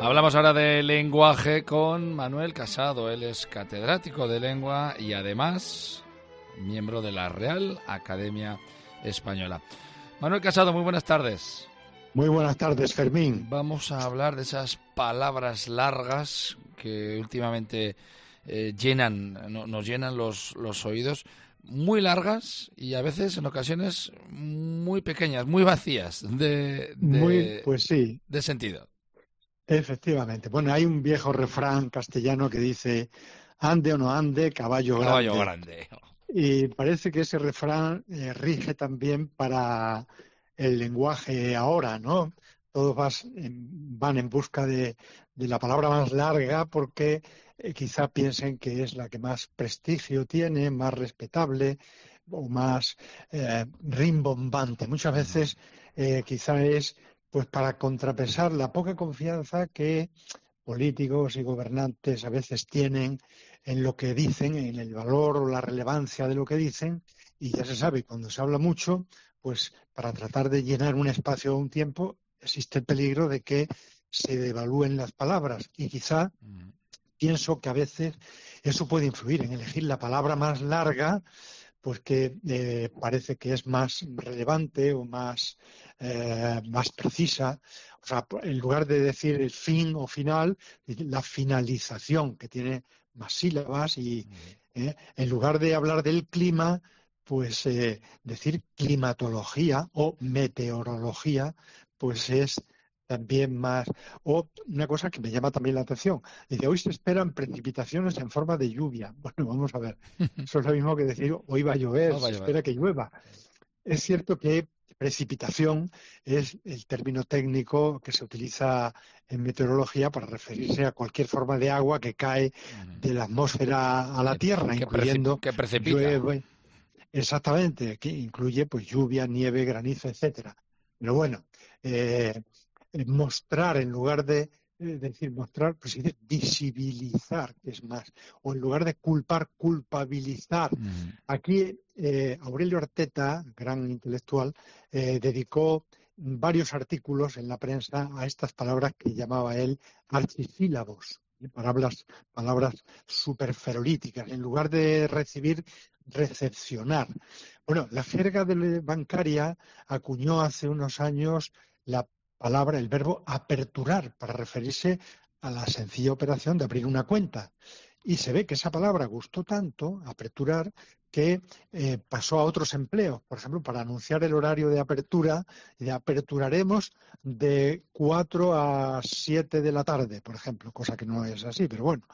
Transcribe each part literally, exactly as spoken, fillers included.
Hablamos ahora de lenguaje con Manuel Casado. Él es catedrático de lengua y además miembro de la Real Academia Española. Manuel Casado, muy buenas tardes. Muy buenas tardes, Fermín. Vamos a hablar de esas palabras largas que últimamente eh, llenan, no, nos llenan los, los oídos, muy largas y a veces, en ocasiones, muy pequeñas, muy vacías de, de, muy, pues sí. de sentido. Efectivamente. Bueno, hay un viejo refrán castellano que dice: ande o no ande, caballo, caballo grande. grande. Y parece que ese refrán eh, rige también para el lenguaje ahora, ¿no? Todos vas en, van en busca de, de la palabra más larga porque eh, quizá piensen que es la que más prestigio tiene, más respetable o más eh, rimbombante. Muchas veces eh, quizá es pues para contrapesar la poca confianza que políticos y gobernantes a veces tienen en lo que dicen, en el valor o la relevancia de lo que dicen, y ya se sabe, cuando se habla mucho, pues para tratar de llenar un espacio o un tiempo, existe el peligro de que se devalúen las palabras, y quizá mm. pienso que a veces eso puede influir en elegir la palabra más larga, pues que eh, parece que es más relevante o más, eh, más precisa. O sea, en lugar de decir el fin o final, la finalización, que tiene más sílabas, y eh, en lugar de hablar del clima, pues eh, decir climatología o meteorología, pues es también más. O una cosa que me llama también la atención, dice: hoy se esperan precipitaciones en forma de lluvia. Bueno, vamos a ver, eso es lo mismo que decir hoy va a llover, no va a se llover. espera que llueva. Es cierto que precipitación es el término técnico que se utiliza en meteorología para referirse a cualquier forma de agua que cae de la atmósfera a la Tierra, que incluyendo que precipita. llueve. Exactamente, que incluye pues lluvia, nieve, granizo, etcétera. Pero bueno, eh, mostrar en lugar de eh, decir mostrar, pues dice visibilizar, que es más, o en lugar de culpar, culpabilizar. Mm. Aquí eh, Aurelio Arteta, gran intelectual, eh, dedicó varios artículos en la prensa a estas palabras que llamaba él archisílabos, ¿eh? palabras, palabras superferolíticas. En lugar de recibir, recepcionar. Bueno, la jerga bancaria acuñó hace unos años la palabra, el verbo aperturar, para referirse a la sencilla operación de abrir una cuenta. Y se ve que esa palabra gustó tanto, aperturar, que eh, pasó a otros empleos. Por ejemplo, para anunciar el horario de apertura, de aperturaremos de cuatro a siete de la tarde, por ejemplo, cosa que no es así, pero bueno.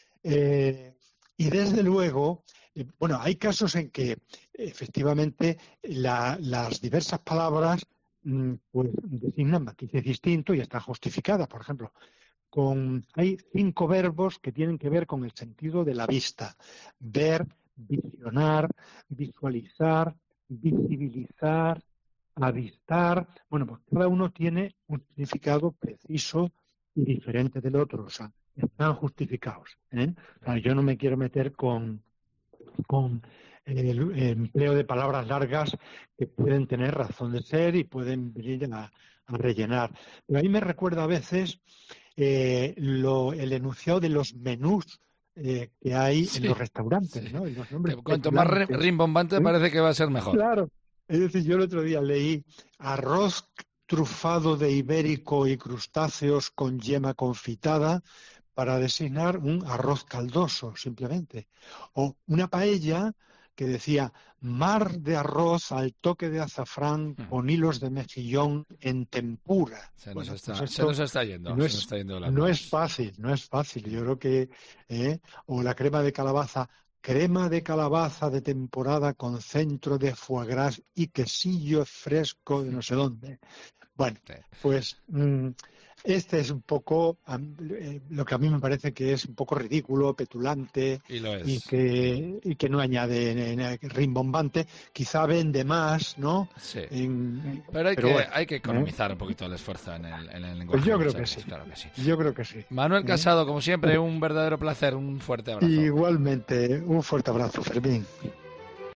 Eh, y desde luego, eh, bueno, hay casos en que efectivamente la, las diversas palabras pues designan matices distintos y están justificadas. Por ejemplo, con, hay cinco verbos que tienen que ver con el sentido de la vista: ver, visionar, visualizar, visibilizar, avistar. Bueno, pues cada uno tiene un significado preciso y diferente del otro, o sea, están justificados, ¿eh? O sea, yo no me quiero meter con, con el empleo de palabras largas que pueden tener razón de ser y pueden venir a, a rellenar. Pero a mí me recuerda a veces eh, lo, el enunciado de los menús eh, que hay sí, en los restaurantes, sí. ¿no? Y los nombres que cuanto más rimbombante, ¿eh? Parece que va a ser mejor. Claro. Es decir, yo el otro día leí arroz trufado de ibérico y crustáceos con yema confitada, para designar un arroz caldoso, simplemente. O una paella que decía mar de arroz al toque de azafrán con hilos de mejillón en tempura. Se nos, bueno, está, pues se nos está yendo. No, se es, nos está yendo la no es fácil, no es fácil. Yo creo que... Eh, o la crema de calabaza, crema de calabaza de temporada con centro de foie gras y quesillo fresco de no sé dónde. Bueno, pues... Mm, este es un poco eh, lo que a mí me parece que es un poco ridículo, petulante y, lo es. y, que, y que no añade eh, rimbombante. Quizá vende más, ¿no? Sí. En, pero hay, pero que, bueno, hay que economizar ¿eh? un poquito el esfuerzo en el, en el lenguaje. Pues yo creo que, sí. claro que sí. Yo creo que sí. Manuel Casado, como siempre, un verdadero placer. Un fuerte abrazo. Igualmente, un fuerte abrazo, Fermín.